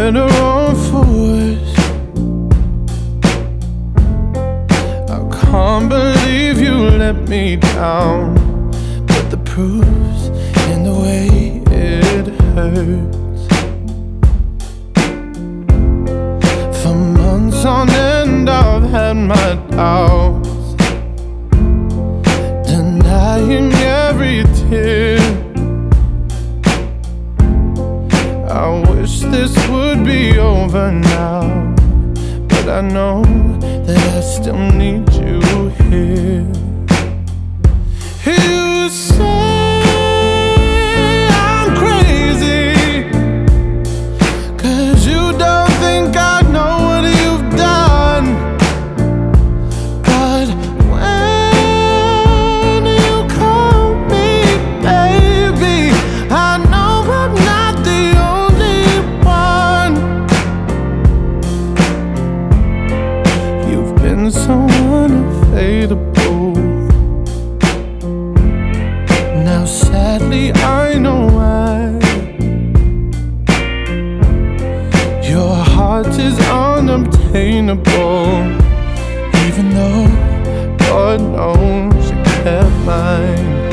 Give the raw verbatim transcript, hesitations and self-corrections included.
better off for worse. I can't believe you let me down, but the proof's in the way it hurts. For months on end I've had my doubts, denying every tear. I wish this would be over now, but I know that I still need you here. You say I'm crazy, 'cause you don't think I know what you've done. But when you call me baby, I know I'm not the only one. You've been so unavailable. Now sadly I know why. Your heart is unobtainable, even though God knows you kept mine.